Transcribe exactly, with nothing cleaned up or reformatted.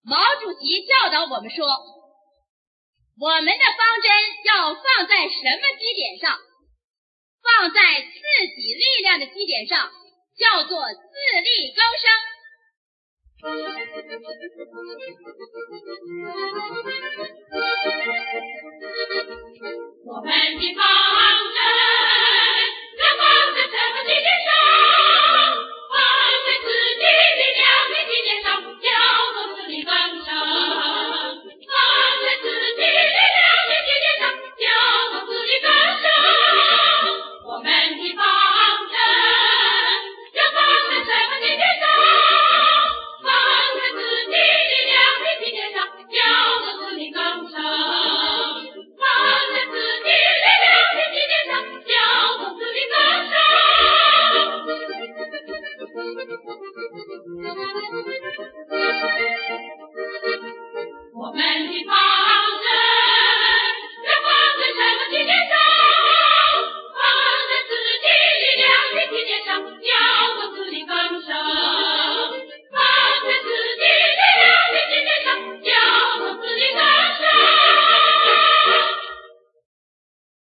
毛主席教导我们说，我们的方针要放在什么基点上？放在自己力量的基点上，叫做自力更生。 我们的方针要放在什么基点上？放在自己力量的基点上，叫做自力更生。放在自己力量的基点上，叫做自力更生。我们的方针要放在什么基点上？放在自己力量的基点上，叫做自力更生。放在自己力量的基点上，叫做自力更生。我们的方针要放在什么基点上？放在自己力量的基点上，叫